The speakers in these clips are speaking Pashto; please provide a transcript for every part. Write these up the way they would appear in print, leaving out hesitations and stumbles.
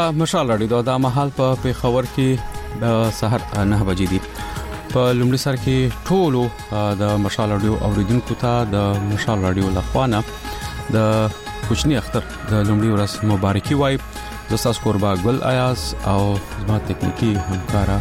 دا مشال راډیو دا مهال په پیښور کې د سحر 9 بجې دي. په لومړي سر کې ټولو د مشال راډیو اوریدونکو ته د مشال راډیو لخوانه د کوچنی اختر د لومړي ورځ مبارکي وایم. د تاسو قربا ګل ایاز او زما تکنیکی همکارا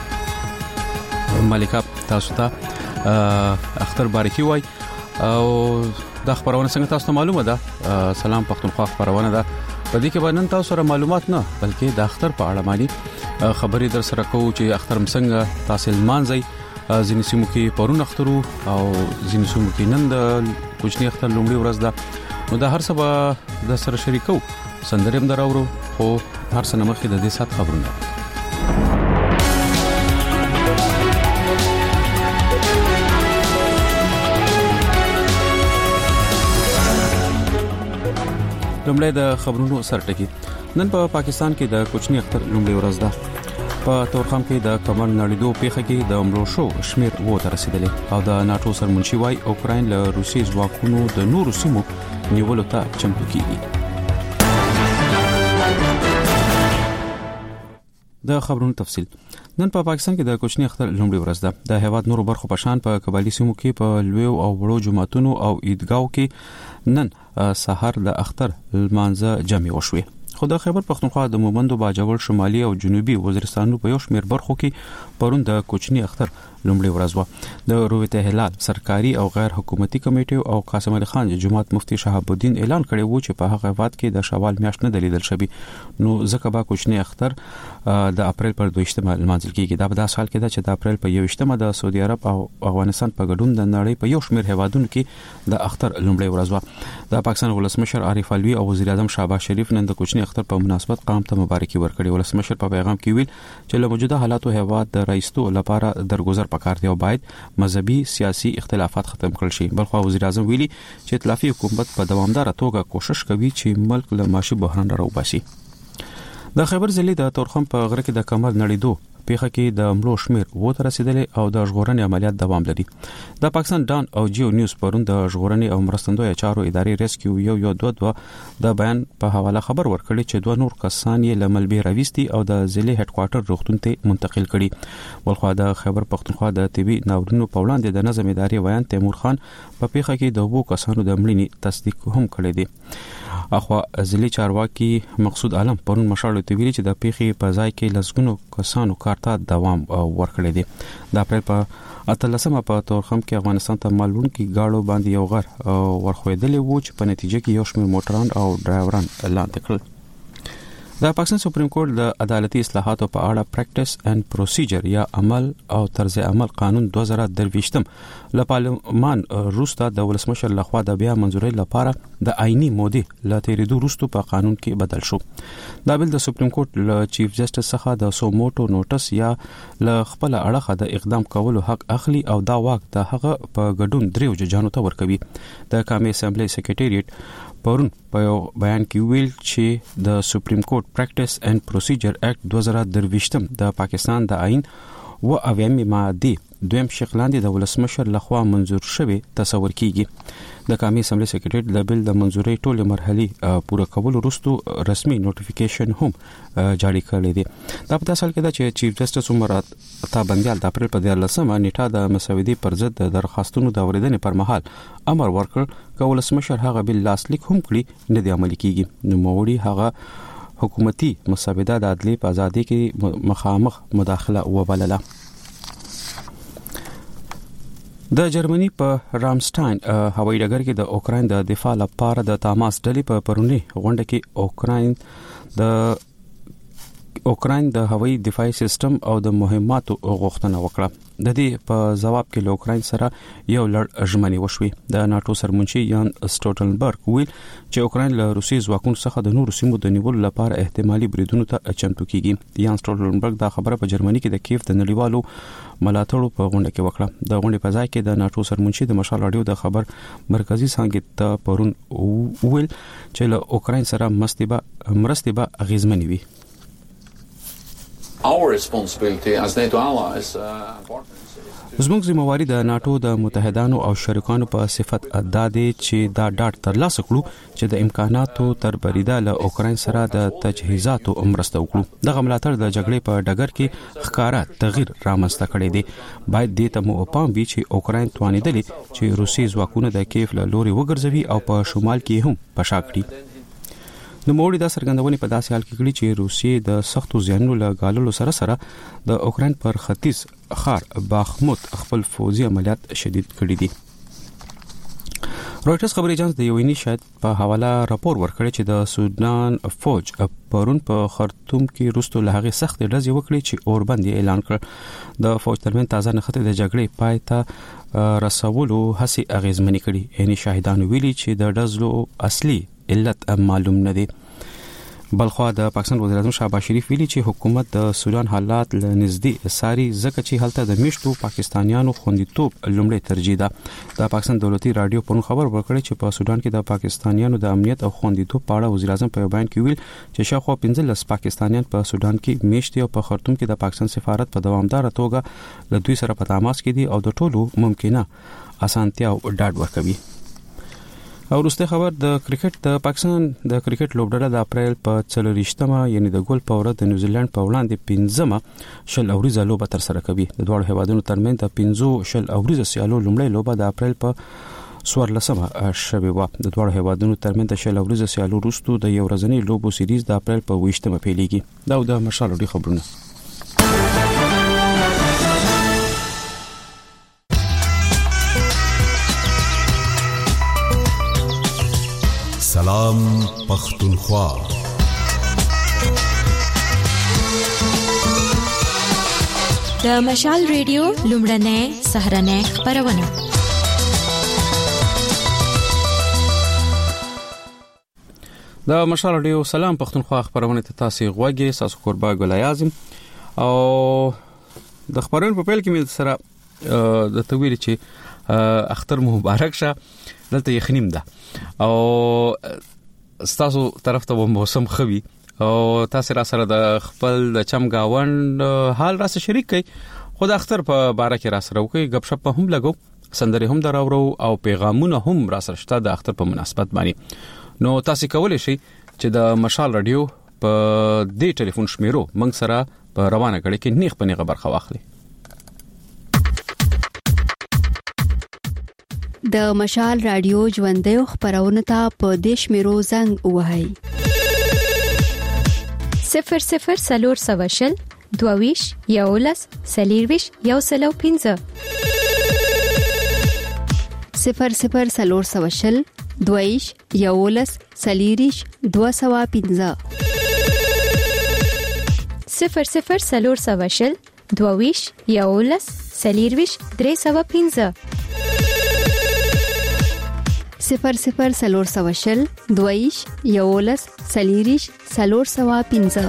ملکه تاسو ته اختر بارکي وای. او د خبرونه څنګه تاسو ته معلومه ده سلام پښتونخوا خبرونه ده په دې کې باندې تاسو سره معلومات نه بلکې د اختر په اړه مالي خبرې در سره کوو چې اختر څنګه تحصیل مانځي ځینې سیمو کې پرون اخترو او ځینې سیمو کې نن د کوچنی اختر لومړی ورځ ده. نو دا هر څه به د سره شریکو سندریم دراورو خو هر څه نمخې د دې سات خبرونه. لومړی د خبرونو سرټکی. نن په پاکستان کې د کوچنی اختر لومړی ورځ ده. په تورخم کې د کمر نړیدو پیښه کې د عمرو شو شمیر وو ته رسیدلی او د ناتو سرمنشي وای اوکراین له روسي ځواکونو د نورو سیمو نیولو ته چمتو کیږي. د خبرونو تفصیل. نن په پاکستان کې د کوچنی اختر لومړی ورځ ده. د هیواد نورو برخو په شان په قبایلی سیمو کې په لویو او وړو جماعتونو او عیدګاو کې نن سحر د اختر لمانځه جمع وشوي. خو د خیبر پښتونخوا د مومندو باجوړ شمالي او جنوبي وزیرستانونو په یو شمېر برخو کې پرون د کوچنی اختر لومړی ورځ و. د رویته هلال سرکاري او غیر حکومتي کمیټې او قاسم علي خان جماعت مفتي شهاب الدین اعلان کړی و چې په هغه وخت کې د شوال میاشت نه دلیدل شوی نو ځکه به کوچنی اختر د اپریل پر 22مه لمانځل کیږي. دا په داس حال کې ده چې د اپریل په 21مه د سعودي عرب او افغانستان په ګډون د نړۍ په یو شمېر هیوادونو کې د اختر لومړی ورځ و. د پاکستان ولسمشر عارف علوي او وزیر اعظم شهباز شریف نن د کوچنی اختر په مناسبت قوم ته مبارکي ورکړي. ولسمشر په پیغام کې ویل چې له موجوده حالاتو هیواد د رئیستو لپاره درگذر پکار دی او باید مذهبي سیاسي اختلافات ختم کړل شي. بلخو وزیر اعظم ویلي چې ائتلافي حکومت په دوامدار توګه کوشش کوي چې ملک له معاشي بحران راوباسي. د خیبر ضلع د تورخم په غره کې د کمر نړیدو پیښه کې د مړو شمیر وو ته رسیدلی او د ژغورنې عملیات دوام لري. د پاکستان ډان او جیو نیوز پرون د ژغورنې او مرستندوی چارو ادارې ریسکیو یو د بیان په حواله خبر ورکړي چې دوه نور کسان یې لملبي راويستي او د ضلع هډ کوارټر روغتون ته منتقل کړي. ولخوا د خیبر پښتونخوا د طبي ناورینو په وړاندې د نظم ادارې ویان تیمور خان په پیښه کې د وو کسانو د مړینې تصدیق هم کړی دی. اخوا ضلع چارواکي مقصود عالم پرون مشال ته ویلي چې د پیښې په ځای کې لسګونو کسانو کارته دوام ورکړی دی. د اپریل په 18مه په تورخم کې افغانستان ته معلوم کې گاړو باندې یو غر ورخویدلی وو چې په نتیجه کې یو شمېر موټران او ډرایوران لاندې کړل. د پاکستان سپریم کورټ د عدالتي اصلاحاتو په اړه پریکټس اینڈ پروسیجر یا عمل او طرز عمل قانون 2023 له پارلمان روستا د ولسمشر لخوا د بیا منځوري لپاره د آئینی مودې له تیریدو وروسته په قانون کې بدل شو. دا بل د سپریم کورټ له چیف جسټس څخه د سوموټو نوټس یا له خپل اړخه د اقدام کولو حق اخلي او دا واک د هغه په ګډون دریو ججانو ته ورکوي. د قومي اسمبلی سیکریټریټ پرون په بیان کې ویل چې د سپریم کورټ پریکټس اینڈ پروسیجر اکټ 2023 د پاکستان د آئین و اویمه ماده دویم شکلاندې د ولسمشر لخوا منظور شوی تصور کیږي. د قومي اسمبلی سیکریټریټ د بل د منځوري ټولې مرحلې پوره کول وروسته رسمي نوټیفیکیشن هم جاری کړی دی. دا په تاسو کې دا چې چیف جسټس عمر عطا بندیال د اپریل په 14مه نیټه د مسودې پر ضد د درخواستونو د اوریدنې پر مهال امر ورکړ چې ولسمشر هغه بل لاسلیک هم کړي نه دی عملي کیږي. نو موري هغه حکومتي مسابقه د عدالت په ازادي کې مخامخ مداخله وبلله. د جرمني په رامسټاین هوایي ډګر کې د اوکراین د دفاع لپاره د تماس ډلې په پرونی غونډه کې اوکراین د هوایي دفاعي سیستم او د مهماتو غوښتنه وکړه. د دې په جواب کې اوکراین سره یو لړ ژمنې وشوي. د ناتو سرمنشي یان سټولټنبرګ ویل چې اوکراین له روسي ځواکونو څخه د نورو سیمو د نیولو لپاره احتمالي بریدونو ته چمتو کیږي. یان سټولټنبرګ دا خبره په جرمني کې د کیف د نړیوالو ملاتړو په غونډه کې وکړه. د غونډې په ځای کې د ناتو سرمنشي د مشال راډیو د خبر مرکزی څنګه ته پرون ویل چې له اوکراین سره مرستې به اغیزمنې وي. our responsibility as NATO allies partners. زموږ ذمہواری د ناتو د متحدانو او شریکانو په صفت ادا دي چې دا ډاټ ترلاسه کړو چې د امکاناتو تر بریده له اوکراین سره د تجهیزاتو مرسته وکړو. دغه ملاتړ د جګړې په ډګر کې ښکارا تغییر رامنځته کړی دی. باید دې ته مو پام وي چې اوکراین توانیدلی چې روسي ځواکونه د کیف له لوري وګرځوي او په شمال کې هم پشا کړي. نو موړي دا څرګندونې په داسې حال کې کړي چې روسیې د سختو زیانونو له ګاللو سره د اوکراین پر ختیځ ښار باخموت خپل فوزي عملیات شدید کړي دي. رويټرز خبري اژانس د یویني شاید په حواله راپور ورکړی چې د سودان فوج پرون په خرطوم کې روستو له هغه سخت ډزې وکړي چې اوربند اعلان کړ. د فوج ترمن تازه نخته د جګړې پای ته رسولو هڅې اغیزمنې کړي. یعنی شاهدانو ویلي چې د ډزلو اصلي علت معلوم نه دی. بلخوا د پاکستان وزیر اعظم شهباز شریف ویلي چې حکومت د سودان حالات له نږدې ساري ځکه چې هلته د میشتو پاکستانیانو خوندیتوب لومړی ترجیح ده. د پاکستان دولتي رادیو په خبر ورکړی چې په سودان کې د پاکستانیانو د امنیت او خوندیتوب په اړه وزیر اعظم په بیان کې ویل چې شاوخوا 15 پاکستانیان په سودان کې میشتي او په خرطوم کې د پاکستان سفارت په دوامدار توګه له دوی سره په تماس کې دي او د ټولو ممکنه اسانتیا او ډاډ ورکوي. او وروسته خبر د کرکټ د پاکستان د کرکټ لوبډله د اپریل په 24مه یعنی د ګول په ورځ د نیوزیلند په وړاندې 15مه شل اوریزه لوبه تر سره کوي. د دوه هیوادونو ترمنځ د 15 شل اوریزه سیالو لومړی لوبه د اپریل په 14مه شوه و. د دوه هیوادونو ترمنځ د شل اوریزه سیالو وروسته د یو ورځنی لوبو سیریز د اپریل په 20مه پیلېږي. دا د مشال ډي خبرونه. سلام پختونخوا. د مشال ریډیو لومړنۍ سهرنۍ خبرونه. د مشال ریډیو سلام پختونخوا خبرونه ته تاسو غوږی ساسو قربا ګل اعظم او د خبرونو په پیل کې مې سره د تویل چې اختر مبارک شه. دلته یخنیم ده او تاسو طرف ته موسم خوي او تاسو را سره د خپل د چم گاوند حال را سره شریک کړئ. خو د اختر په باره کې را سره وکي غب شپ هم لګو سندري هم دراورو او پیغامونه هم را سره شته د اختر په مناسبت باندې. نو تاسو کولای شئ چې د مشال رادیو په دې ټلیفون شمیرو موږ سره په روانه کړي کې نیغ په نیغه برخه واخلي. د مشال رادیو ژوندۍ خبرونه ته په دیش میرو زنګ وهاي 00 سلور سواشل دوویش یولس سلیرویش یوسلو 15 00 سلور سواشل دوویش یولس سلیریش 215 00 سلور سواشل دوویش یولس سلیرویش 315 00 سلور سواشل دویش یولس سلیریش سلور سوا 15.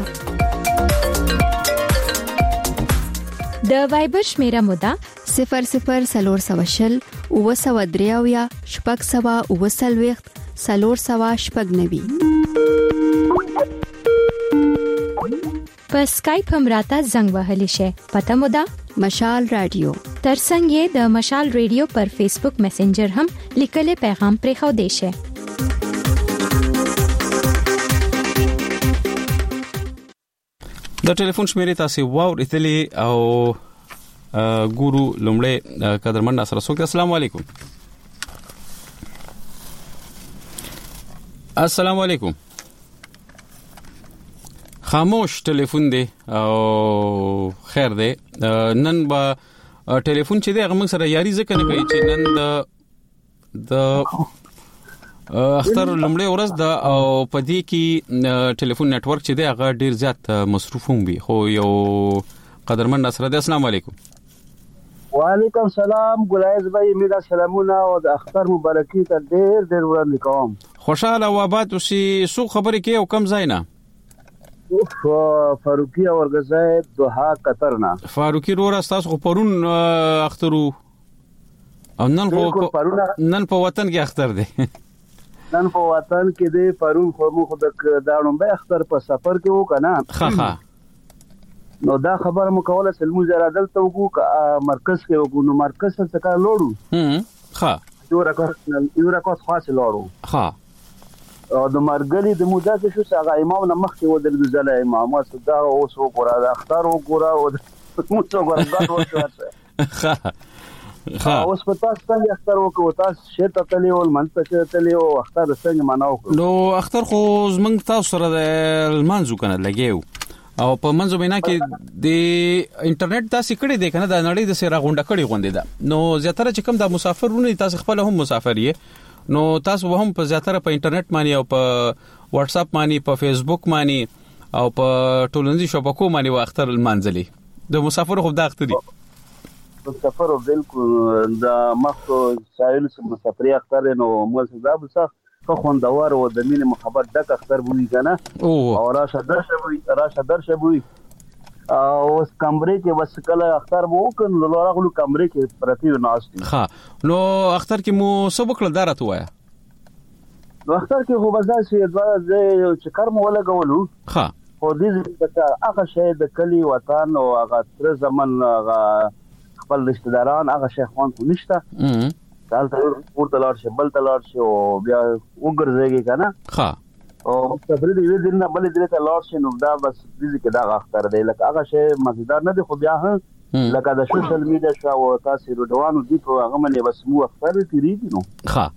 د وایبر شمیره مودا 00 سلور سواشل وسو دریاویا شپږ سوا وسلويخت سلور سوا شپږ نوي. په سکایپ هم راته زنګ وهلی شي. پته مودا مشال رادیو. ترڅنګ یې د مشال ریډیو پر فیسبوک میسنجر هم لیکلي پیغام پرې خو دی شي. د ټلیفون شمیرې تاسو واورېدلې او ګورو لومړی قدرمن ناصر سوک. السلام علیکم. السلام علیکم. خاموش ټلیفون دی او خیر دی. نن با ټلیفون چې دی هغه موږ سره یاري ځکه نه کوي چې نن د اختر لومړی ورځ دا او پدې کې ټلیفون نتورک چې دی هغه ډیر زیات مصروف هم وي. خو یو قدرمن نصر دی. السلام علیکم. وعلیکم السلام ګلایز بھائی میرا سلامونه او د اختر مبارکي ته ډیر وړاندې کوم. خوشاله او آباد اوسئ. سو خبرې کې او کم ځای نه فاروقي او ورغزای دوحه قطر نه. فاروقي رورا تاسو پرون اخترو او نن په وطن کې اختر دی. نن په وطن کې دی. پرون خو مخ د دانو به اختر په سفر کې وکنه. ها نو دا خبره مو کوله سلمو زرا دلته وګو مرکز کې وګو نو مرکز څخه کار لوړو ها یو راکوس خاص لوړو ها او د مرګلي د مودا کې شو هغه امام نه مخ کې ودل ځله امام صدا اوس وګورا د اختر وګورا او موږ وګورا دا وشو ها اوس په تاسو څنګه اختر وکړو تاسو شته تللی او منځ تللی او اختر څنګه مناو نو اختر خو زمنګ تاسو سره د منځو کنه لګیو او په منځو بنا کې د انټرنیټ تاسو کړي دی کنه د نړۍ د سره غونډه کړي غونډه ده نو زیاتره چې کوم د مسافرونه تاسو خپل هم مسافر یې نو تاسو هم په زیاتره په انټرنیټ باندې او په واتس اپ باندې په فیسبوک باندې او په ټولنیزو شبکو باندې واختر المنزلي د مسافر خو د اختري مسافر بالکل د مخ سایل مسافر اختر نو مو سبب څه خوندور او د مين محبت ډک اختر بوي کنه او راشه درشه بوي او اس کمرې کې بس کله اختر وو کنه لوړغلو کمرې کې پرتی ناشتي ها نو اختر کې مو سبق لدارت وایا نو اختر کې خو بازار شي د چکر مو ولګولو ها خو دې هغه شی د کلی وطن او هغه تر زمن هغه خپل رشتہ داران هغه شیخان کو نشته دالته ورته لار شي بل تلار شي او بیا وګرځيږي کنه ها او صبر دې دې نه بل دې ته لار شي نو دا بس دې کې دا اختر دی لکه هغه شی مزیدار نه دی خو بیا لکه د سوشل میډیا شو او تاسو روډوانو دي په هغه باندې بس مو اختر تیریږي نو ها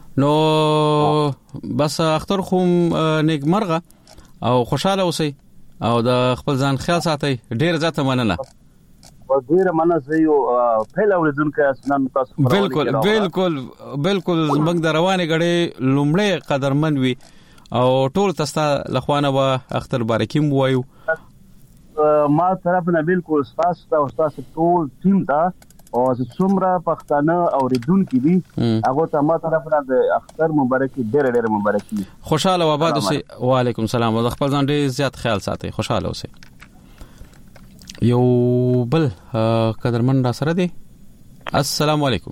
نو بس اختر خو نیک مرغه او خوشاله اوسئ او د خپل ځان خیال ساتئ ډیر زیاته مننه وزیر منځيو پهلا ولدونکو اسنان تاسو بالکل موږ د روانه غړي لومړی قدرمن وي او ټول تاسو لخوانه وا اختر بارکیم وایو ما طرفنا بالکل تاسو ټول ټیم دا او څومره پښتانه او ردونکو دي هغه ته ما طرفنا د اختر مبارک ډېر مبارکي خوشاله و آباد اوسئ وعلیکم السلام او خپل ځان ډېر زیات خیال ساتئ خوشاله اوسئ یو بل قدرمن را سره دی السلام علیکم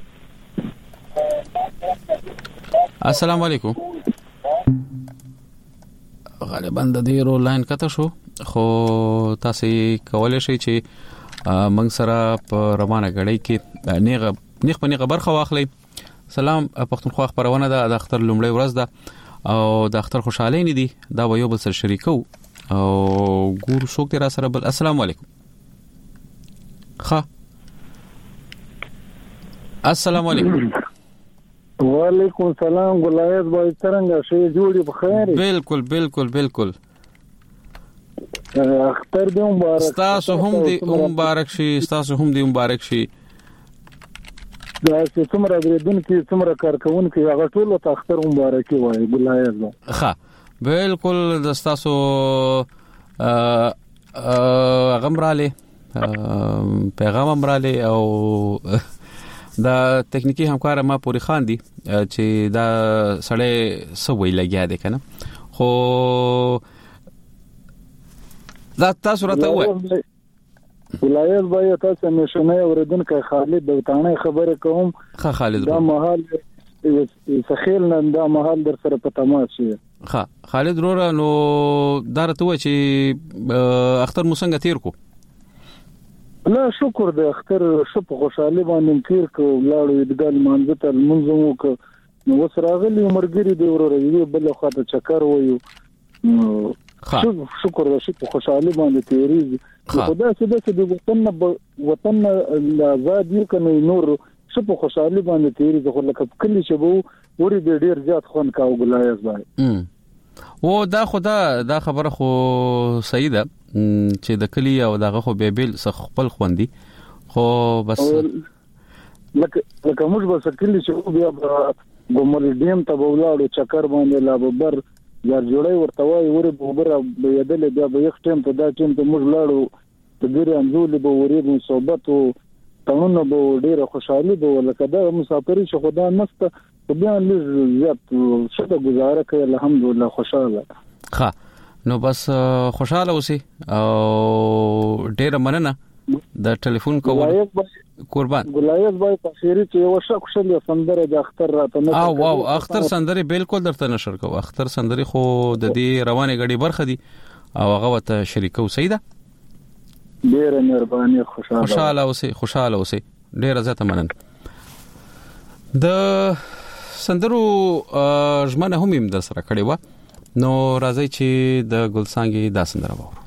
غالبا د دې رو لاین کته شو خو تاسو کولای شئ چې موږ سره په روانه غړي کې نیغ په نیغه برخه واخلئ سلام پښتونخوا خبرونه ده د اختر لومړی ورځ ده او د اختر خوشاله نه دي دا یو بل سره شریکو او ګور څوک تر سره بل السلام علیکم ها السلام علیکم وعلیکم السلام ګلایت بای څنګه شي جوړي بخیر بالکل اختر دې مبارک تاسو هم دې مبارک شي دا چې څومره درېدون کې څومره کارکون کې هغه ټول ته اختر مبارکي وایي ګلایت ها بالکل د تاسو غمراله پیغام امراله او دا تکنیکی همکار ما پوری خان دي چې دا سړی سوي لګیا دي کنه خو دا تاسو راته وای ولایت بای تاسو مشنه اوردونکو خالد دوتانه خبره کوم خالد دا محل سخیل نن دا محل در سره په تماس شي خالد رورا نو دارته و چې اختر مو څنګه تیر کو لا شکر د اختر شپ خوشاله باندې تیر کو لاړو دګل مانځ ته منځمو کو نو وسراغلی عمرګری دی ورورې بل خاطر چکر وایو شکر د شپ خوشاله باندې تیریږي خدا چې د وطن آزاد یو کنه نور شپ خوشاله باندې تیریږي خو لکه کلی چې وو ورې ډیر زیات خون کاو ګلایز باندې و دا خدا دا خبره خو صحیح ده چې د کلی او دغه خو بیبل خپل خوندي خو بس لکه موږ بس کلی چې بیا ګمر ډیم ته ولاړو چکر باندې لا ببر یار جوړي ورته وای ورې بوبر به یدل بیا به یک ټیم ته دا ټیم ته موږ لاړو ته ډیر انځول به ورې صحبت او تمنه به ډیر خوشحالي به لکه دا مسافري چې خدا نسته بیا لږ زیات شته گزاره کوي الحمدلله خوشاله ها نو بس خوشاله اوسئ او ډیر مننه د ټلیفون کوو قربان ګلایت بای تخیری چې یو شک شل سندره د اختر راته نه او واو اختر سندره بالکل درته نشر کوو اختر سندره خو د دې روانه غړي برخه دي او هغه ته شریکو سیده ډېر مهرباني. خوشاله اوسئ. ډېر زیاته مننه. د سندرو ژمنه هم در سره کړې و، نو راځي چې د ګلڅانګې دا سندره وورو.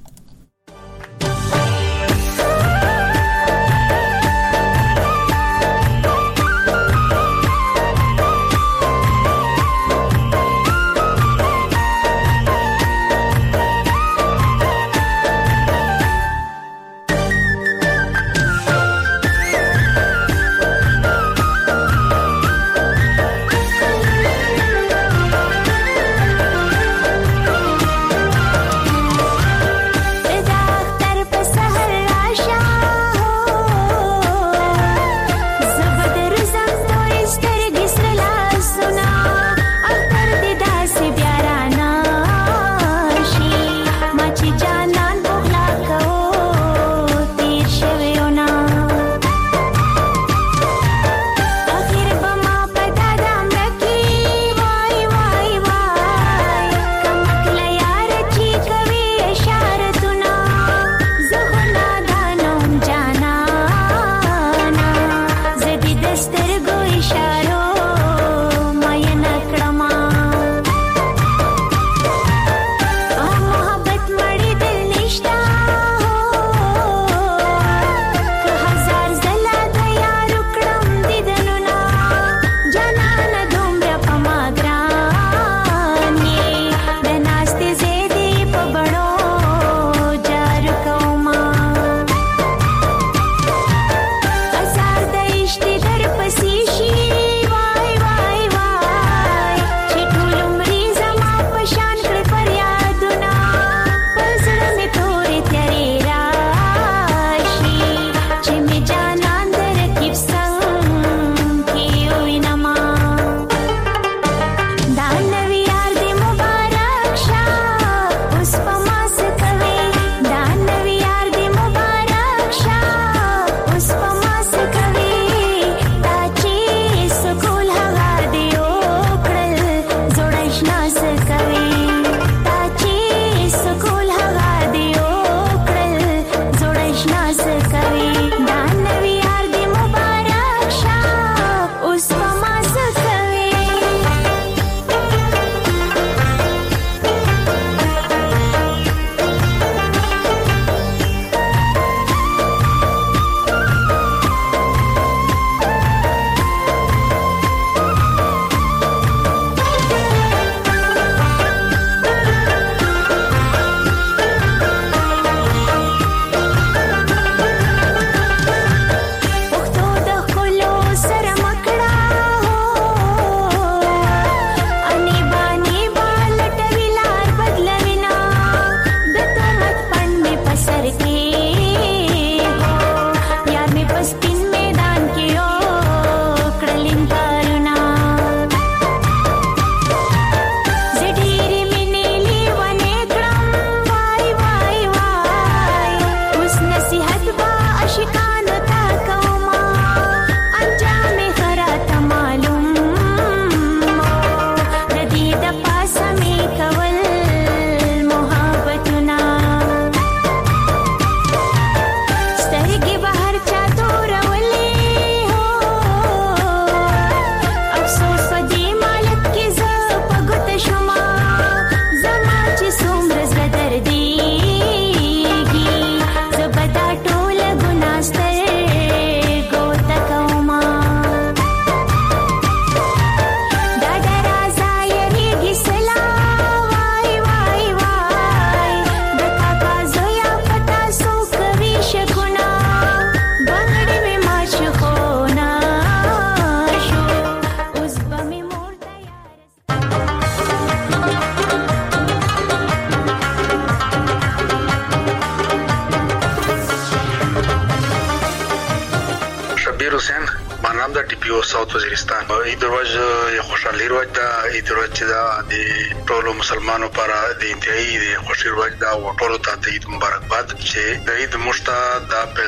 نام د ټي پی او ساوث وزیرستان عید ورځ یو خوشحالي ورځ ده. عید ورځ چې دا د ټولو مسلمانانو لپاره د انتهایی د خوشحالي ورځ ده او ټولو ته د عید مبارکباد چې د عید مشته د پیغام را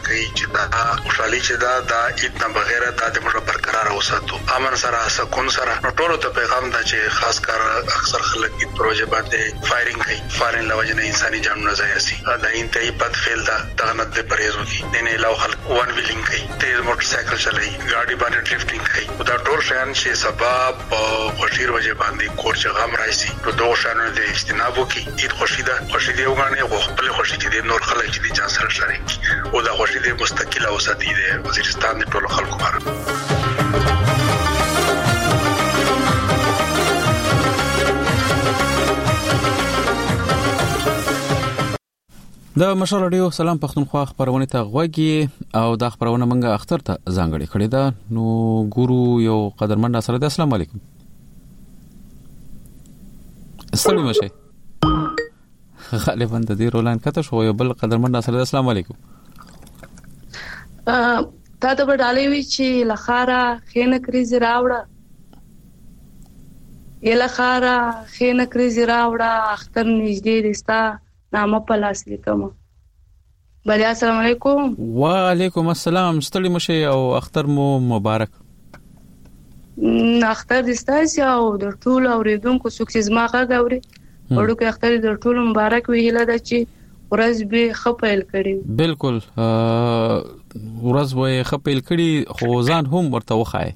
کوي چې دا خوشحالي چې دا عید نه بغیر د موږ برقرار اوساتو امن سره سکون سره ټول ته پیغام دا چې خاص کر اکثر خلک د پروژې باندې فایرینګ کوي فارن لوجنه انساني جانونه ځای سي دا انتهایی بد فعل دا دغه د پرهیز وکي نه له خلک وان ویلینګ کوي تیز موټر سایکل چلایي ګاډي باندې ډریفټینګ کوي دا ټول شیان چې سبب خوشیر وجه باندې کور چې غم راځي نو دوه شانو د اجتناب وکي عید خوشي ده خوشي دی وګڼي خو خپل خوشي چې نور خلک چې د جان سره شریک او دا خوشي دی مستقله اوساتي دی وزیرستان د ټولو خلکو لپاره د مشال رادیو سلام پښتونخوا خبرونه ته غوږی او دا خبرونه منګه اختر ته ځانګړي کړی دا نو ګورو یو قدرمن سره د السلام علیکم السلام علیکم غالبا د دې رولان کته شو یو بل قدرمن سره د السلام علیکم تا ته بدالې وی چې لخاره خینه کریز راوړه یلخاره خینه کریز راوړه اختر نږدې دستا نامه په لاس لیکم بلیا السلام علیکم وعلیکم السلام ستړي مشه او اختر مو مبارک اختر د ستاسو او د ټول اوریدونکو سوکسیز ما غاوري ورو کې اختر د ټول مبارک وی هله د چې ورځ به خپل کړي بالکل ورځ به خپل کړي خو ځان هم ورته وخای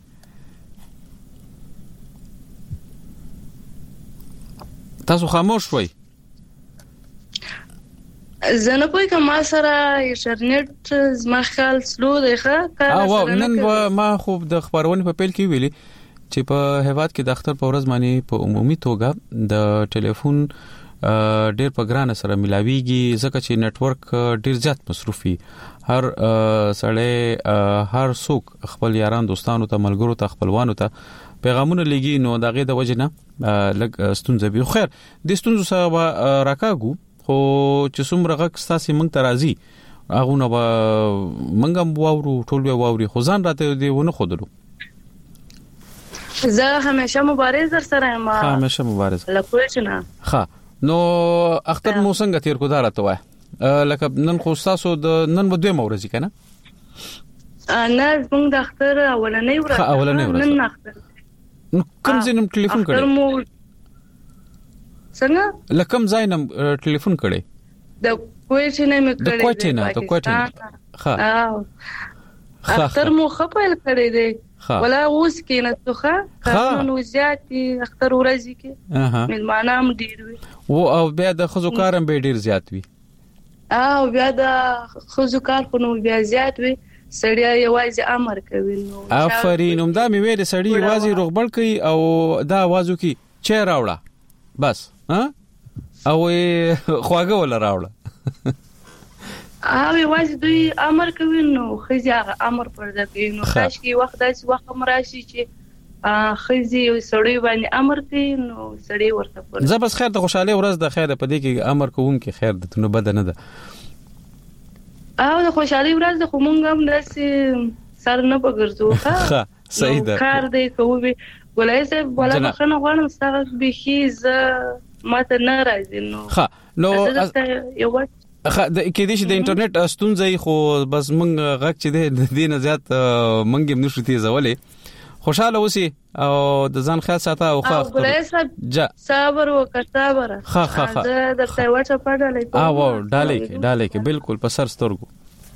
تاسو خاموش وای زنه پوي کما سره انټرنیټ زما خیال سلو دی ښه نن ما خو د خبرونه په پیل کې ویلي چې په هیواد کې د اختر په ورځ باندې په عمومي توګه د ټلیفون ډېر په ګرانه سره ملاويږي ځکه چې نتورک ډېر زیات مصرفي هر سړی هر څوک خپل یاران دوستانو ته ملګرو ته خپلوانو ته پیغامونه لګي نو دغه د وجنه لګ ستونزه به خیر د ستونزو سره راکاګو خو چې څومره غږ ستاسو موږ ته راځي هغه نو موږ واورو ټول به واوري خو ځان راته دی ونه خودلو زه همیشه مبارز در سره ما همیشه مبارز لکوچنا ها نو اختر مو څنګه تیر کو دارته وای لکه نن خو تاسو د نن به دوه مورزي کنه نه موږ د اختر اولنې ورځ نن اختر کوم ځینم ټلیفون کړی څنګه لکم زاینم ټلیفون کړي د کوټینه مې کړي د کوټینه ها اختر مو خپل کړی دی ولا اوس کې نه توخه قانون وزياتي اختر ورځي کې ملمانام ډیر وي او بیا د خزو کارم به ډیر زیات وي او بیا د خزو کار خو نو بیا زیات وي سړی یوازې امر کوي نو افرین هم دا مې ویل سړی یوازې روغبړ کوي او دا आवाज وکي چې راوړه بس ها او خواګه ولا راوړه یوازې دوی امر کوي نو خزي امر پر ځکه نو خاص کی وخت داسې وخت مراشي چې خزي سړی باندې امر کوي نو سړی ورته پر زه بس خیر د خوشاله ورځ د خیر په دې کې امر کوم کې خیر د نو بد نه ده او د خوشاله ورځ د کومنګ هم داسې سر نه پګرځو ها صحیح ده کار دی کوي ولای سه ولا خنه غواړم ستاسو به هیڅ ماته نه راځي نو ها نو یو د کې دې چې د انټرنیټ ستونزې خو بس مونږ غږ چې د دې نه زیات مونږ هم نشو تیزولې خوشاله اوسئ او د ځان خیال ساته او خاص صبر وکړه صبر ها د درته واټه پړلې او ډالې کې بالکل په سر سترګو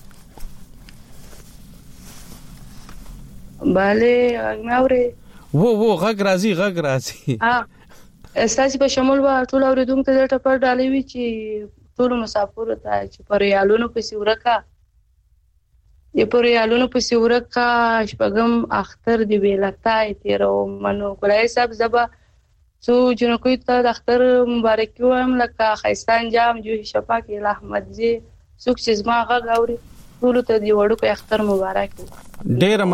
bale agnaure wo غږ راځي استاسي په شمول وا ټول اوریدونکو ته ټپر ډالې وی چې ټول مسافر ته چې پر یالونو په سیورکا یې پر یالونو په سیورکا شپږم اختر دی ویلتای تیرو منو کولای صاحب زبا سو جنکو ته د اختر مبارک وایم لکه خیستان جام جو شفاق احمد جی څوک چې ما غږ اوري ټول ته دی وړو په اختر مبارک ډیر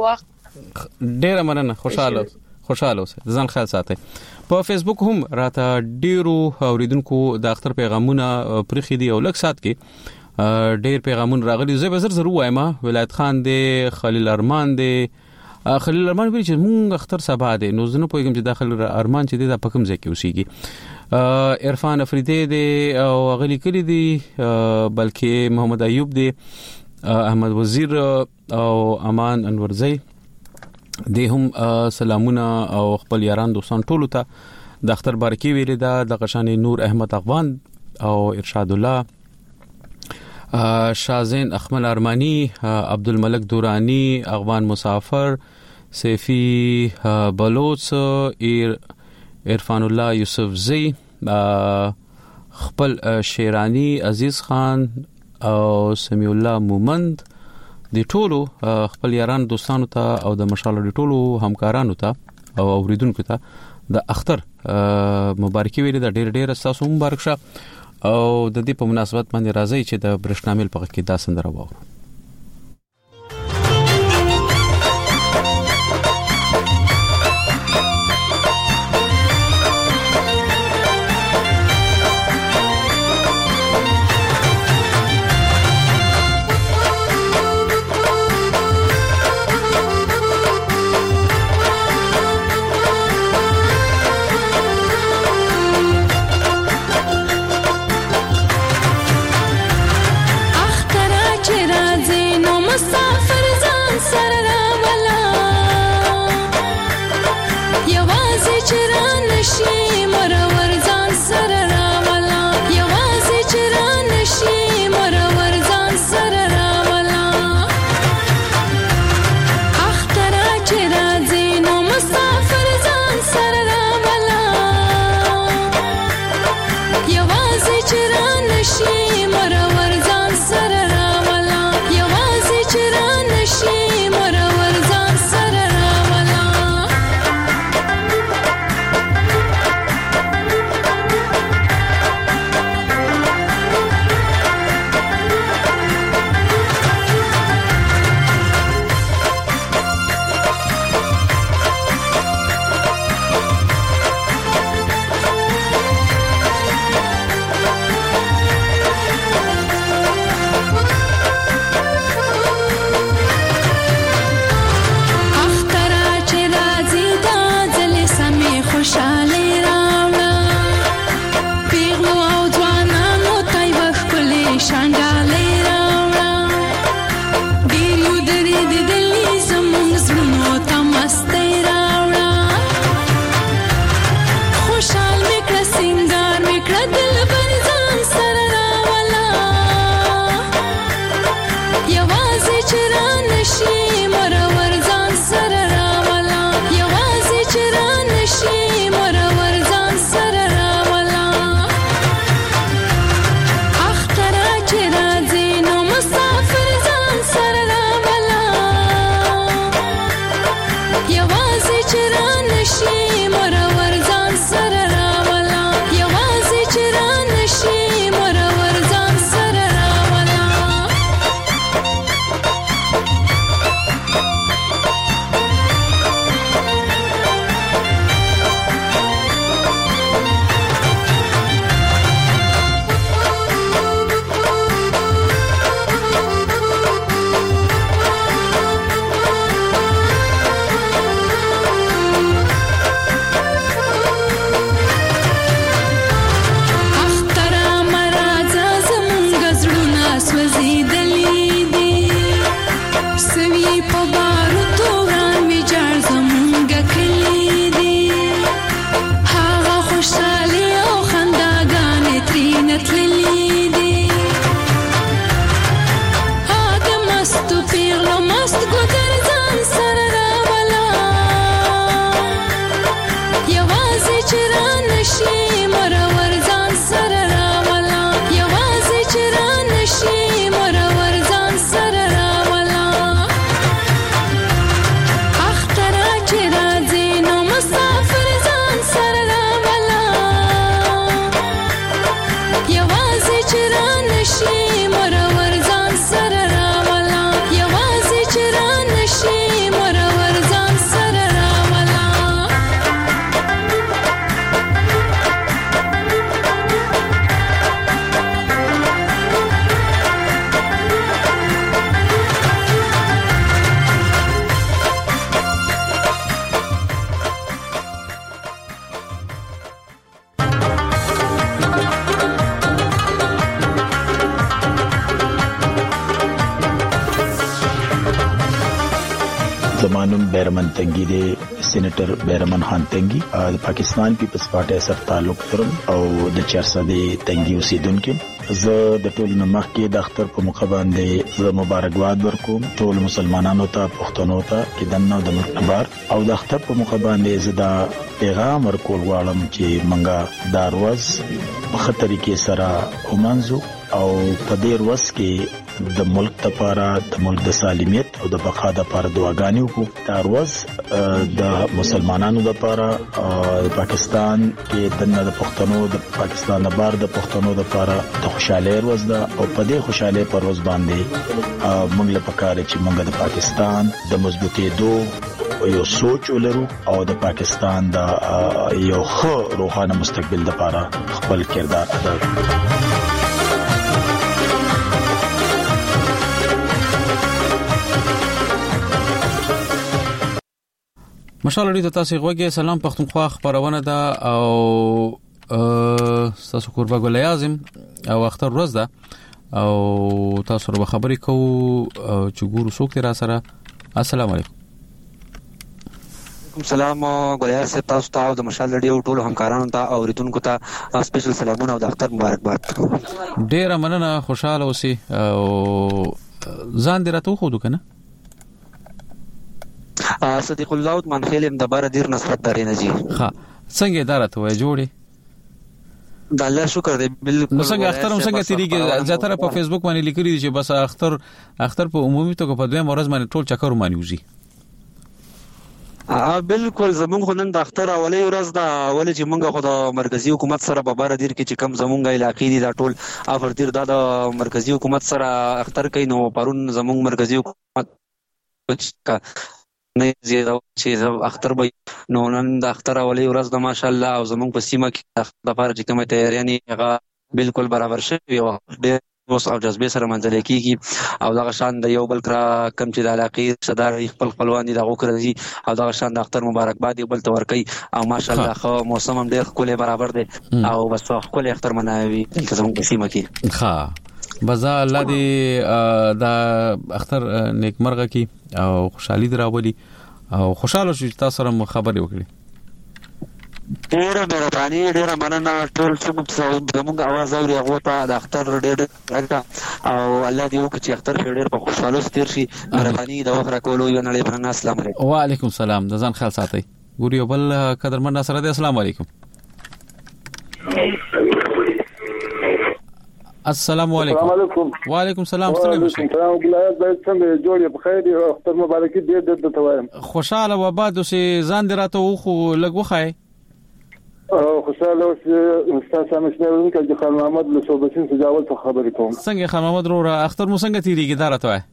مننه خوشاله اوسه ځان خیال ساتئ په فیسبوک هم راته ډیرو اوریدونکو د اختر پیغامونه پرخي دي او لک سات کې ډیر پیغامونه راغلي زه به زر وایم ولایت خان دی خلیل ارمان دی خلیل ارمان ویل چې مونږ اختر سبا دی نو زنه پوهیږم چې داخل ارمان چې د پکم ځای کې اوسېږي عرفان افریدی دی او غلی کلی دی بلکې محمد ایوب دی احمد وزیر او امان انورزی د هم سلامونه او خپل یاران دوستان ټولو ته د اختر بارکی ویل دا د قشانی نور احمد افغان او ارشاد الله شازین احمد ارمانی عبدالملک دورانی اغوان مسافر سیفی بلوچ عرفان الله یوسف زی خپل شیرانی عزیز خان او سمیع الله مومند د ټولو خپل یاران دوستانو ته او د مشال د ټولو همکارانو ته او اوریدونکو ته د اختر مبارکي ویلي د ډېر تاسو مبارک شه او د دې په مناسبت باندې راځي چې د برښنامل په کې دا سندره واورو. زمانم بیرمن تنگی دی سېنیټر بیرمن خان تنگی د پاکستان پیپلز پارټي سره تعلق لرم او د چرسدي تنگی اوسیدونکو زه د ټولو نمخ کې د اختر په موقع باندې زه مبارکباد ورکوم ټول مسلمانانو ته پښتنو ته چې دنه د ملک بار او د اختر په موقع باندې زه دا پیغام ورکول غواړم چې منګه دا ورځ په خطرې کې سره ومنځو او په دې ورځ کې د ملک لپاره د ملک د سالمیت او د بقا لپاره دعاګانې وکړو. دا ورځ د مسلمانانو لپاره پاکستان کې د پښتنو د پاکستان د بار د پښتنو لپاره د خوشاله ورځ ده او په دې خوشاله پر ورځ باندې موږ له پکاره چې موږ د پاکستان د مضبوطېدو یو سوچ ولرو او د پاکستان د یو ښه روحانه مستقبل لپاره خپل کردار ادا کړو. مشال لري تاسو غوږی سلام پښتونخوا خبرونه ده او تاسو قربا ګل اعظم او اختر ورځ ده او تاسو سره خبرې کوو چې ګورو څوک را سره. السلام علیکم. سلام ګلیا صاحب تاسو ته د مشال رادیو ټول همکارانو ته او ریتونکو ته سپیشل سلامونه او د اختر مبارکباد. ډیر مننه خوشاله اوسئ او ځان دې راته خو دوکنه صدیق الله عثمان خیلم د بار دیر نصرت دارینه جی. ها څنګه اداره وای جوړي د الله شکر دې بالکل. نو څنګه اختر هم څنګه تیریږي زیاتره په فیسبوک باندې لیکلي دي چې بس اختر په عمومي توګه په دویم ورځ باندې ټول چکر باندې وځي. بالکل زمونږ نن د اختر اولې ورځ دا ولې چې مونږ خو د مرکزی حکومت سره په بار دیر کې چې کم زمونږ علاقې دي دا ټول افر دیر دا د مرکزی حکومت سره اختر کوي. نو پرون زمونږ مرکزی حکومت نه زیاده چې اختر به نو نن د اختر اولې ورځ د ماشاءالله او زمونږ په سیمه کې د لپاره چې کومه تیاریانې هغه بالکل برابر شوی او ډېر اوس او جذبه سره منځل کیږي او دا شان د یو بل کرا کم چې د علاقې صدر خپل خپلوان دي دا وکړي او دا شان د اختر مبارکباد یو بل تور کوي او ماشاءالله خو موسم هم ډېر کولې برابر دی او بس کولې اختر مناوي زمونږ په سیمه کې. ها بزا الله دې دا اختر نیکمرغه کی او خوشحالي دراولي او خوشاله شو تاسو سره خبرې وکړي. ډېر مهرباني ډېر مننه ټول څومره زموږ आवाज اوري هغه ته د اختر ډېر او الله دې وکړي چې اختر ډېر په خوشاله ستیر شي. مهرباني د وخت راکولو یو نړۍ برنامه. السلام علیکم. وعلیکم السلام. د ځان خیال ساتئ. ګوري بل قدرمن سره دې السلام علیکم. السلام علیکم. وعلیکم السلام. ستړي مشه. ولایت باید څنګه جوړې په خیر او اختر مبارک دې د توایم. خوشاله و بعد سه ځان دراته خو لګوخای. خوشاله اوسه استاد سامشنه کې خان محمد له صوبسین سجاول ته خبرې کوم. څنګه خان محمد رو اختر مو څنګه تیریږي دراته وای؟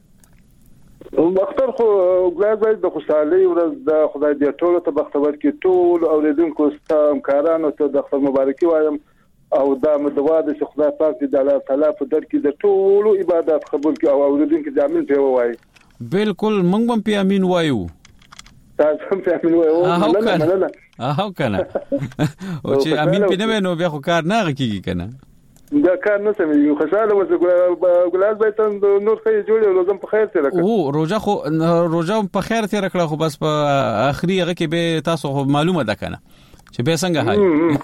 اختر خو ولایت باید د خوشحالي ورځ د خدای دې ټول ته بختور کې ټول اوریدونکو ستاسو کارانو ته د اختر مبارکي وایم او دا مدواده چې خدای پاک دې د الله تعالی په در کې د ټول عبادت قبول کړي او اوریدونکو دې امین په وایي. بالکل موږ هم په امین وایو. تاسو هم په امین وایو. مننه. کنه او چې امین په نه نو بیا خو کار نه کیږي کنه. دا کار نه سمي خوشاله اوسه ګلاس باید نور خیر جوړي او لازم په خیر سره کړو. او روزه په خیر سره کړو خو بس په اخري هغه کې به تاسو معلومه ده کنه چې به څنګه حال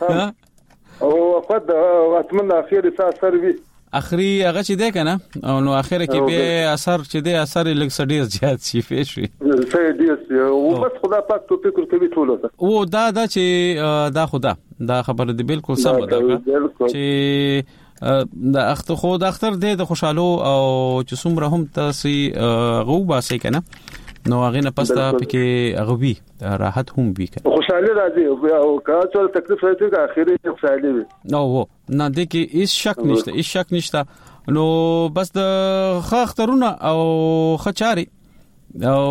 او وقت اتمنى اخر اثر وي اخري هغه چې ده کنه او نو اخره کې به اثر چې ده اثر لږ سړي زیات شي فشوي او بس خدا پاک تو فکر کوي ټول ته او دا چې دا خدا دا خبره دی بالکل سم ده چې دا اختر د خوشاله او چې څومره هم تاسو غوبه سي کنه نو هغه نه پسته پکې غوي راحت هم وی کنه خوشاله راځي او کاڅول تکلیف راځي که اخیری خوشاله وي نو نه د کې هیڅ شک نشته نو بس د اخترونه او خچاري او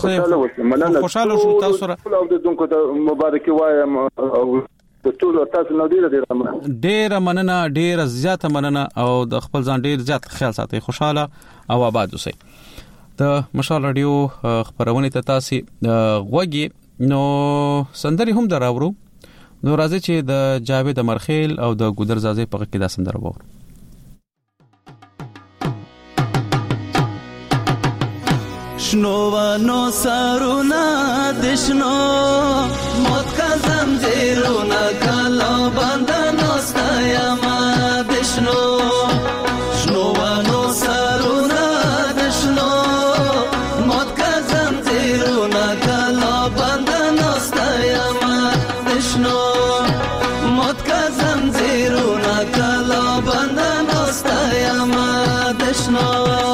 خوشاله شو تاسو سره او د دونکو ته مبارکي وایم او ټول تاسو نو ډیر مننه ډیر زیاته مننه او د خپل ځان ډیر زیات خیال ساتي خوشاله او آباد اوسئ. د مشال رادیو خبرونه ته تاسو غوږی نو سندري هم دراورو نو راځي چې د جاوید مرخیل او د ګودر زازي په کې دا سندره وو. شنوانو سرونا دشنو موت کا زنجیرونا کلا بندنو ستایما دشنو شنوانو سرونا دشنو موت کا زنجیرونا کلا بندنو ستایما دشنو موت کا زنجیرونا کلا بندنو ستایما دشنو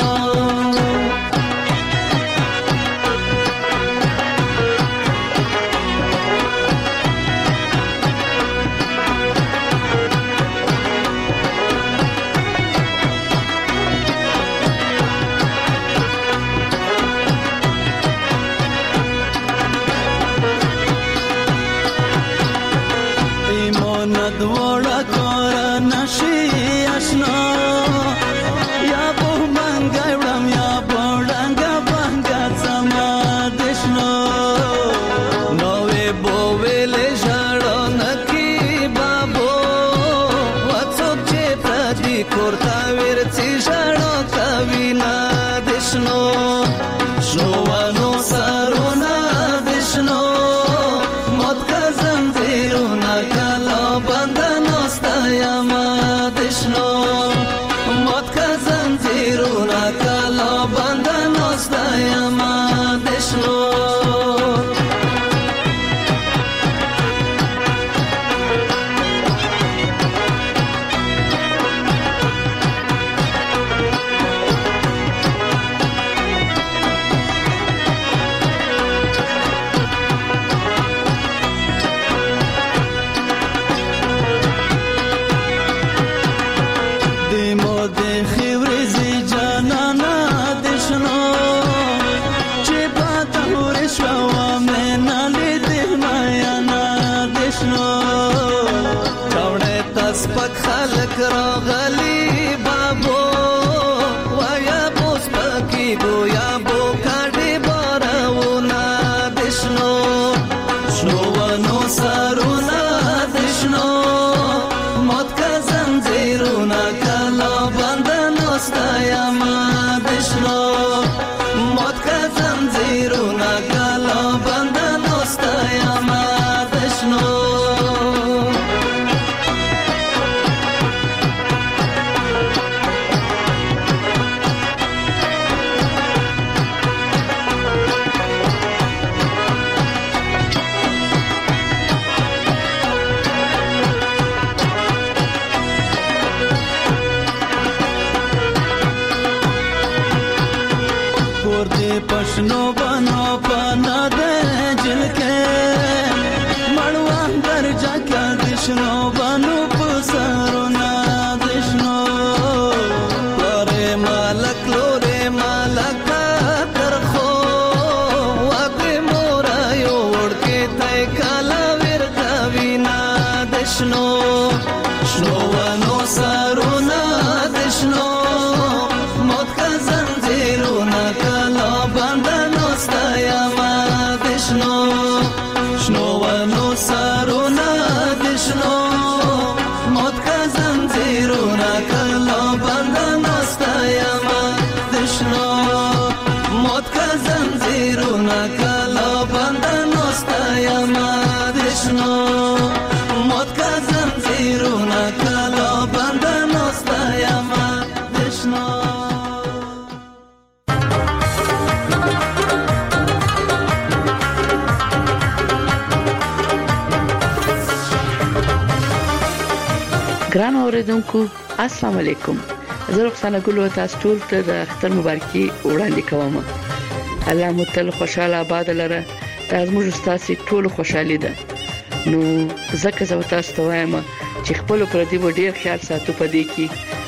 ګران اوریدونکو السلام علیکم. زه رخصانه ګل تاسو ټول ته د اختر مبارکي وړاندې کوم. الله مو تل خوشاله آباد لره. تاسو موږ تاسو ټول خوشالي ده. نو زکه زه تاسو ته وایم چې خپل پر دې ډیر خیال ساتو پدې کې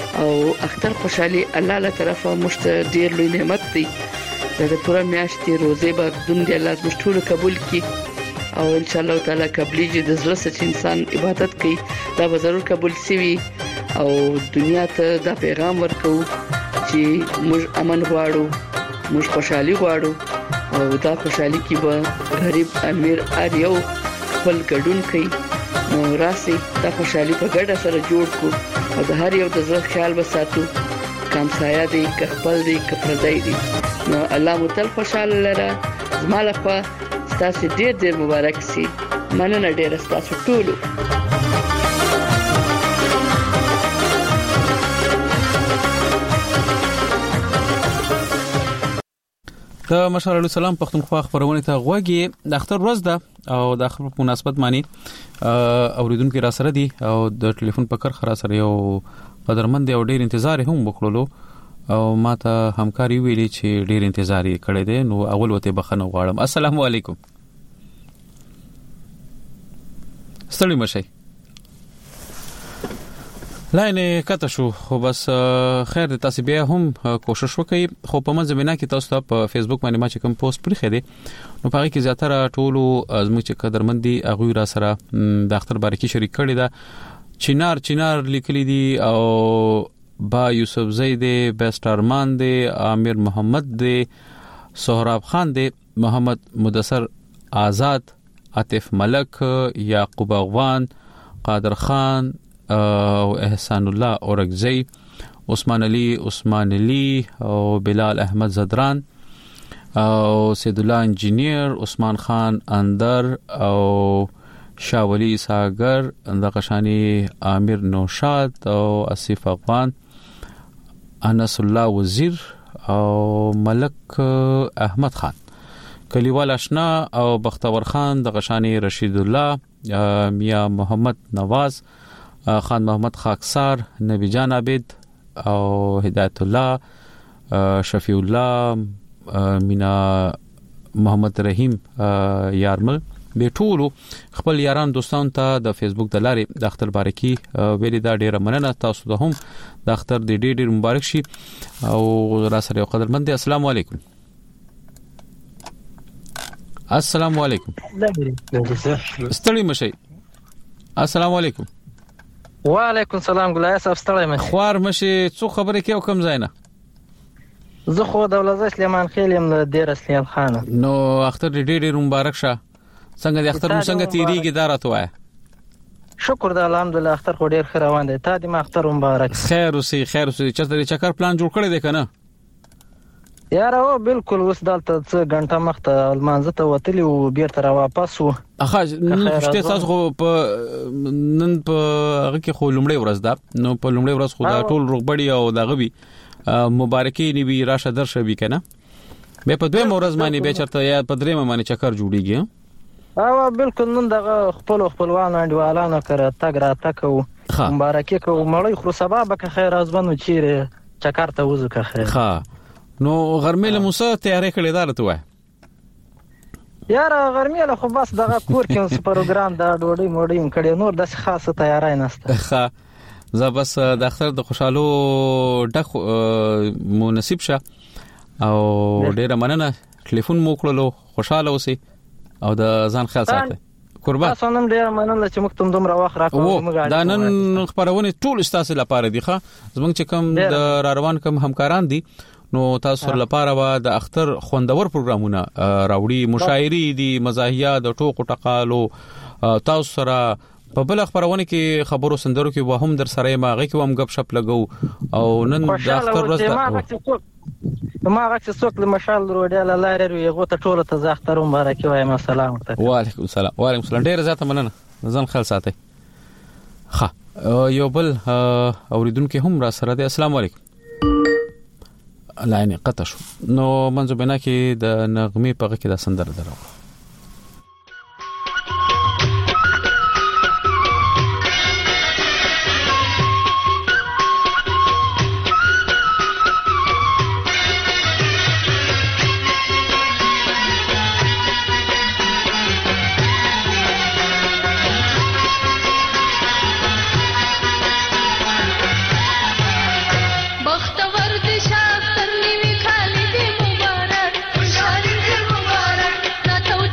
او اختر خوشالي الله له طرفه مشته ډیر لوی نعمت دی. د پوره میاشتې روزه به دوم دی الله مشته ټول قبول کړي او ان شاء الله تعالی قبليږي د زړه سچ انسان عبادت کوي دا به ضرور قبول شي او دنیا ته دا پیغام ورکو چې موږ امن غواړو موږ خوشحالي غواړو او دا خوشحالي کې به غریب امیر اړیو خپل ګډون کوي نو راسي دا خوشحالي په ګډه سره جوړ کو او د هر یو د ځخ خیال وساتو کم سایه دی خپل دی کپردای دی نو الله مو تل خوشاله لره. زما لخوا ستاسو ډېر مبارک سي. مننه ډېر ستاسو ټولو. د مشال علی سلام پښتونخوا خبرونه ته غوږی د اختر ورځ ده او د خبر په مناسبت معنی اوریدونکو را سره دي او د ټلیفون په کار خرا سره یو قدرمند او ډیر انتظار هم وکړلو او ماته همکاري ویلي چې ډیر انتظار یې کړی دی. نو اول وته بخنه غواړم. السلام علیکم. ستړي مشي لاینه کته شو خو بس خیر د تاسو بیا هم کوشش وکړئ. خو په منځ بنا کې تاسو ته په فیسبوک باندې ما چې کوم پوسټ پرې خېده نو په هغه کې زیاتره ټولو ازمو چې قدرمندي هغه را سره د اختر بارکی شریک کړي دا چینار لیکلي دي او با یوسف زید بیسټ ارمان دی عامر محمد دی سهراب خان دی محمد مدثر آزاد عاطف ملک یعقوب اغوان قادر خان او احسان الله اورگزی عثمان علی او بلال احمد زدران او سید الله انجینیر عثمان خان اندر او شاولی ساگر اندقشانی عامر نوشاد او اسیف افغان انس الله وزیر او ملک احمد خان کلیوال آشنا او بختور خان دغشانی رشید الله میا محمد نواز خان محمد خاکسار نبی جان عابد او هدایت الله شفیع الله مینا محمد رحیم یارمل به ټولو خپل یاران دوستان ته د فیسبوک د لارې د اختر بارکی ویلي دا ډیره مننه. تاسو ته هم د اختر د ډیر مبارک شي او را سره یو قدرمند. السلام علیکم. السلام علیکم. ستړي مشي. السلام علیکم. وعلیکم السلام ګلای صاحب ستړی مې خوار مشي څو خبرې کې کوم ځای نه زه خو د ولزا سلیمان خیل يم د دیر اسلیان خان. نو اختر ډېر مبارک شه. څنګه د اختر څنګه تیریږي دا راته وای. شکر د الحمدلله اختر خو ډېر ښه روان دی. تا دې ما اختر مبارک. خیر اوسې چې چکر پلان جوړ کړی دی کنه یاره؟ او بالکل اوس دلته څه غنټه مخته المانزه ته وتلی او بیرته را واپس وو. اخا نن شته تاسو په نن په هغه کې خو لومړی ورځ ده. نو په لومړی ورځ خو دا ټول روغبړی او دغه وی مبارکي نیوی راشه درشه وی کنه. به په دویم ورځ باندې به چرته یا په دریم باندې چکر جوړیږي. او بالکل نن دغه خپلوان انډیوالانو کړه تګ را تکو مبارکي کو مړی خو سبب که خیر ازبنو چیرې چکر ته وځو که خیر. ها نو غرمې له موسی تیارې کړې دا راته وای. یاره غرمې له خو بس دغه کور کې پروګرام دا ډوډۍ موډۍ کړي نور د خاصه تیاری نشته. ښه زه بس د اختر د خوشالو ډک مو نصیب شه او ډیره مننه ټلیفون مو کړلو. خوشاله اوسئ او د ځان خیال ساتئ. قربان تاسو نن ډیر مننه چې موږ تم دومره وخت راکړو. دا نن خبرونه ټول تاسو لپاره دي. ښه زمونږ چې کوم د روان کوم همکاران دي نو تاسو لپاره و د اختر خوندور پروګرامونه راوړي. مشاعري دي مزاحیه د ټوکو ټقالو تاسو سره په بل خبرونه کې خبرو سندرو کې وهم در سره ما غي کې وم غب شپ لګو او نن د اختر ورځ ما غاښ څوک له مشال وروډه لاره یو ته ټوله ته زختر مبارکي وایم. السلام علیکم. وعلیکم السلام. وعلیکم السلام. ډیر زیاته مننه. ځان خیال ساتئ. ښه یو بل اوریدونکو هم را سره دی. السلام علیکم. لاینه قطع شو. نو منځو بنا کې د نغمې په کې د سندره درو. ना तो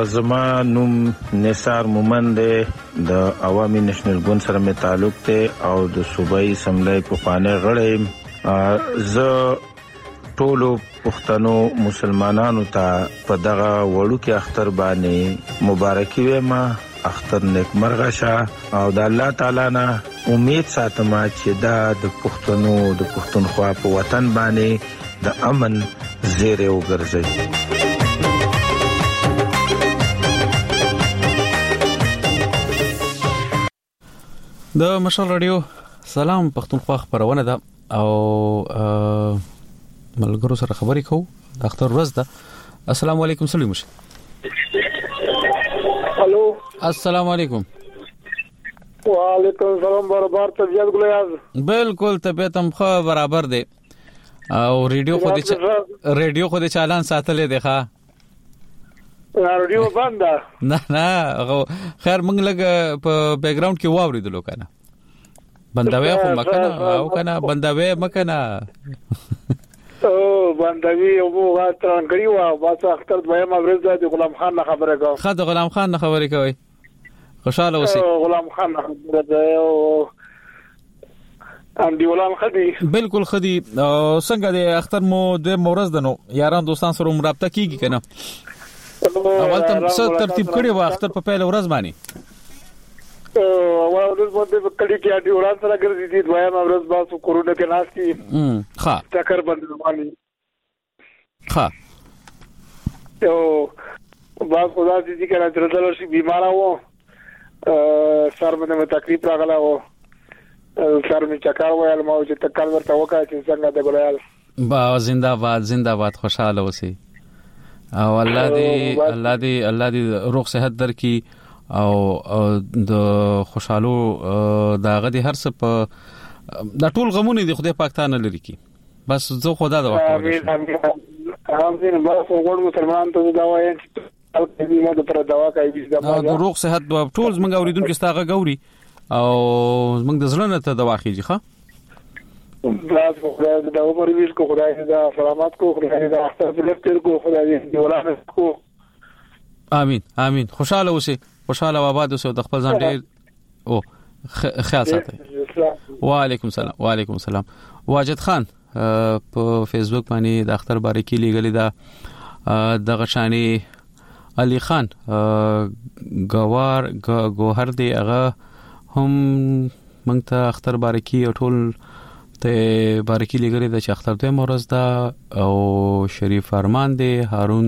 زما نوم نثار مومند د عوامي نېشنل ګوند سره مې تعلق ته او د صوبایي اسمبلی په خانه غړې ز ټولو پښتنو مسلمانانو ته په دغه وړو کې اختر باندې مبارکي وایم. اختر نیک مرغه شه او د الله تعالی نه امید ساتم چې دا د پښتنو د پښتونخوا په وطن باندې د امن زیری وګرځي. د مشال رادیو سلام پښتونخوا خبرونه ده او ملګرو سره خبرې کوو. د اختر ورځ ده. السلام علیکم سلام مشه. الو السلام علیکم. وعلیکم السلام. برابر طبیعت ګلیاز بالکل طبیعت هم خو برابر دی او ریډیو خو د چالان ساتلې دی ښا ریډیو بند نه خیر موږ لګ په بیک گراوند کې واوریدلو کنه بندوي خو مکنه او کنه بندوي مکنه او بندوي او موږ تران کړیو بس اختر دویم ورځ د غلام خان خبره کوم. خا د غلام خان خبرې کوي. خوشاله اوسئ. غلام خان خبره ده او ام دی ولان خدي بالکل خدي. څنګه د اختر مو د مورز دنو یاران دوستان سره مرابطه کیږي کنه. اول تم څه ترتیب کړی و اختر په پیل ورځ باندې اول ورځ باندې کړي کې دی ورځ سره ګرځي دي دویم ورځ باسو کورونا کې ناشتي ها چکر باندې باندې ها او باز خدا دې چې کنه تر شي بیمار وو سر باندې تکلیف راغلا وو سر می چکر وایل ما چې تکل ورته وکړ چې څنګه د ګلال با زنده‌باد زنده‌باد خوشاله اوسئ او الله دې روغ صحت درکې او د خوشالو دا غدي هر څه په د ټول غمونه دي خدای پاک تعالی لري کی بس زه خدا دا وکړم. امين بس وګور مسلمان ته دا وایي چې دې ما ته دوا کوي د روغ صحت ټول زمونږ اوریدونکو ستاغه ګوري او زمونږ د زړه نه ته دوا خيږي ښه بلاس خدای دې دا عمر ویل کو خدای دې دا سلامات کو خدای دې دا اختر بلفتر کو خدای دې ولانه کو. امين امين. خوشاله اوسئ خوشاله و آباد اوسئ د خپل ځان ډیر او خیال ساتئ. وعلیکم السلام. وعلیکم السلام. واجد خان په فیسبوک باندې د اختر باره کې لیکلی دا د غشانی علي خان گوهر دی هغه هم مونږ ته اختر باره کې ټول ته بارکی لګری د اختر ته مورز دا او شریف ارمان دی هارون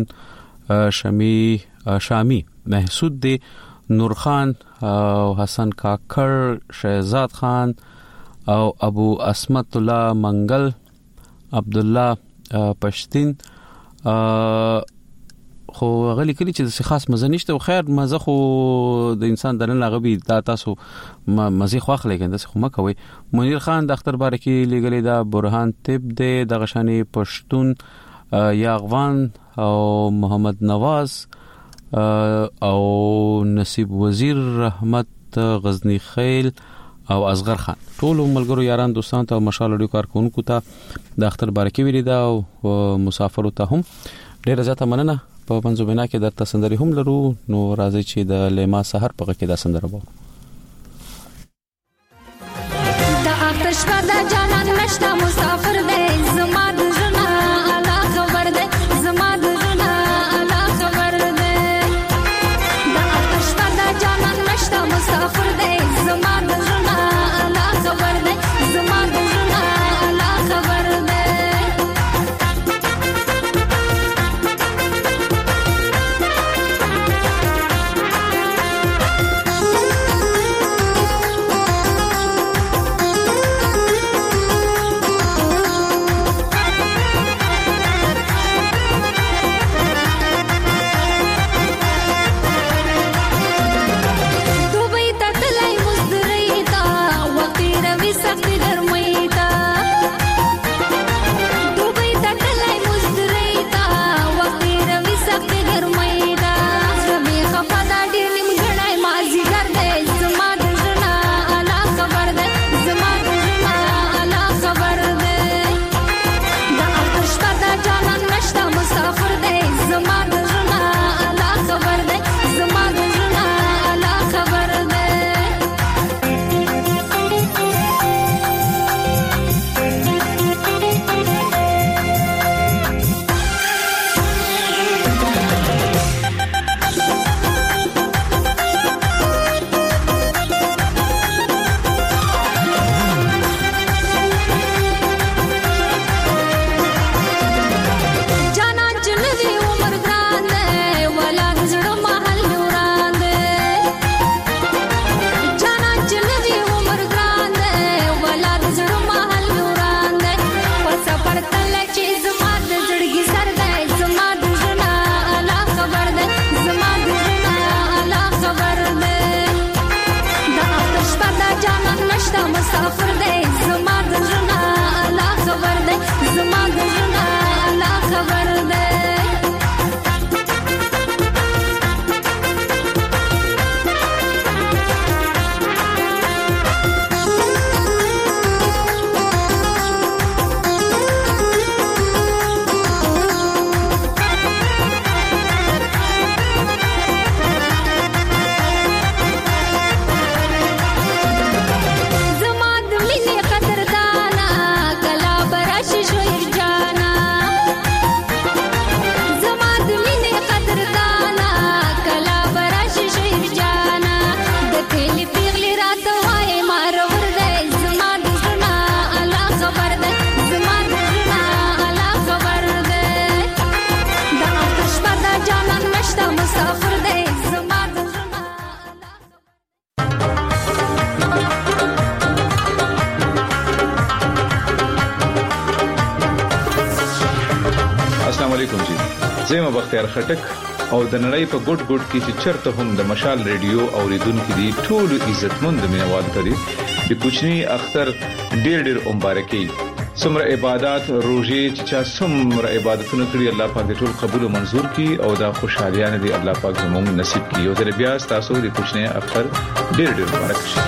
شامی محسود دی نور خان او حسن کاکر شهزاد خان او ابو اسمت الله منگل عبد الله پشتین خو غلی کلی چې خاص مزه نشته او خیر مزه خو د انسان دنه لغوي دا تاسو مزه خو اخلي کنده خو مکوي. منیر خان د اختر باره کې لګلې دا برهان طب دی د غشانی پښتون یاغوان او محمد نواز او نصیب وزیر رحمت غزنی خیل او اصغر خان ټول ملګرو یاران دوستان ته مشال ډیو کارکونکو ته د اختر باره کې ویری دا او مسافر ته هم ډیر زیاته مننه. په منځوبینا کې درته سندري هم لرو نو راځي چې د لیما سحر په کې دا سندره وو. د آتش په د جانان نشته مسافر دی زما د ژوند الا خبر دی زما د ژوند الا خبر دی د آتش په د جانان نشته مسافر دی زما د ژوند الا خبر دی زما د ژوند الا خبر دی. زما بختیار خټک او د نړۍ په ګډ ګډ کې چې چرته هم د مشال ریډیو اوریدونکو دي ټول عزتمند مینوال ته دي د کوچنی اختر ډېر مبارکي سمره عبادت روزي چې چا سمره عبادتونه کړی الله پاک دې ټول قبول او منزور کړي او دا خوشحاليان دې الله پاک زموږ نصیب کړي او زه بیا تاسو د کوچنی اختر ډېر مبارک شي.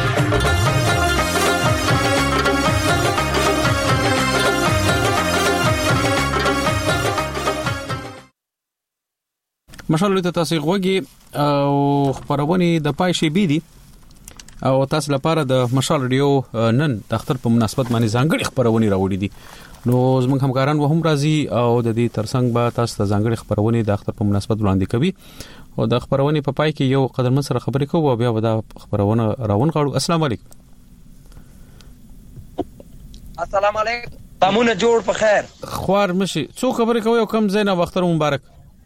مشال ته تاسو غوږی او خبرونه د پایشي بي دي او تاسو لپاره د مشال ریډیو نن د اختر په مناسبت باندې ځانګړي خبرونه راوړي دي نو زموږ همکاران وهم راځي او د دې ترڅنګ به تاسو ته ځانګړي خبرونه د اختر په مناسبت وړاندې کوي او د خبرونه په پای کې یو قدرمن سره خبرې کوو او بیا به د خبرونه راون غواړو. السلام علیکم. السلام علیکم. تاسو جوړ په خیر. خوار مشي څو خبرې کوي او کم زینا اختر مبارک.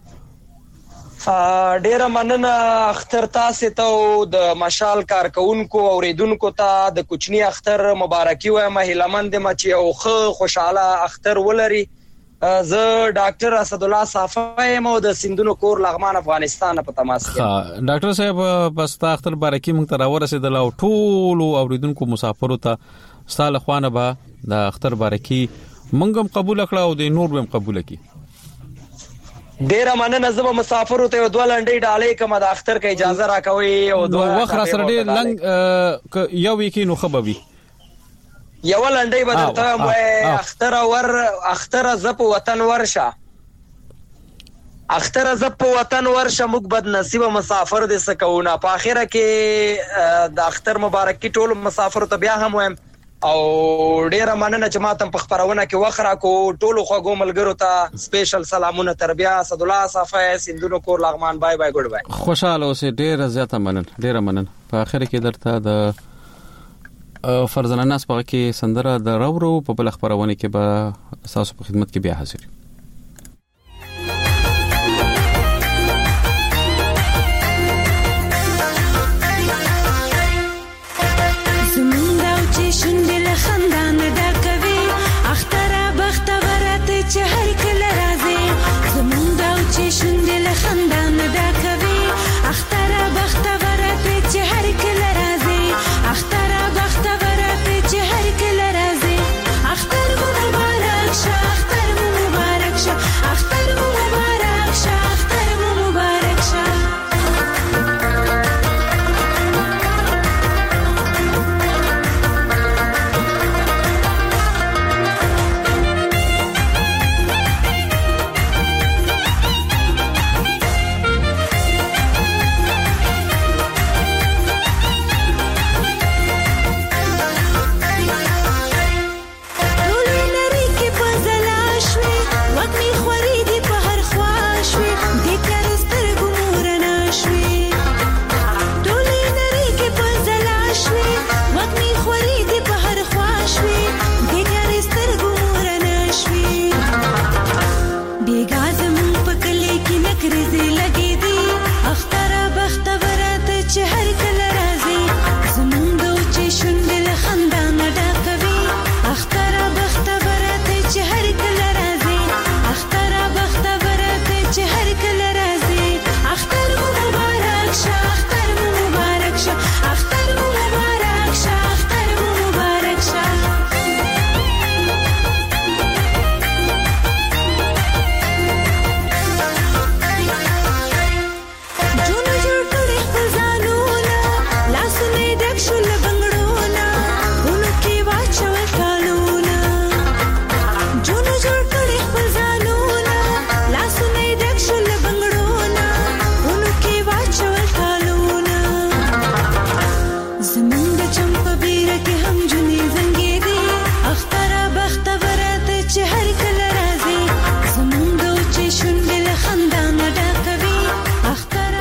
ډیره مننه اختر تاسو ته او د مشال کارکونکو اوریدونکو ته د کوچنی اختر مبارکي وایم. هیلمند ما چې او خوشاله اختر ولري. زه ډاکټر اسد الله صافی مو د سندونو کور لغمان افغانستان په تماس کې. ډاکټر صاحب پس تا اختر مبارکي مونږ ته راورسېدل او ټول اوریدونکو مسافرو ته ستاله خوانه به د اختر مبارکي مونږ هم قبول کړه او د نور هم قبول کړي. ډیره مننه زما مسافرو ته دوه لنډي ډالې کوم د اختر کې اجازه راکوي او دوه وخت را سره ډیر لنګ یو ویکی نو خبوي یو لنډي بدرته مې اختر زپ وطن ورشه موږ بد نصیب مسافر دې سکونه په اخره کې د اختر مبارکي ټول مسافر ته بیا هم وایم او ډیره مننه چې ماته په خبرونه کې وخره کو ټولو خوګو ملګرو ته سپیشل سلامونه تربیه اسد الله صافی سندونو کور لغمان بای بای ګډ بای. خوشاله اوسې ډیره زیاته مننه ډیره مننه. په اخر کې درته د فرزانه ناس په کې سندره د راورو په بل خبرونه کې به تاسو په خدمت کې بیا حاضر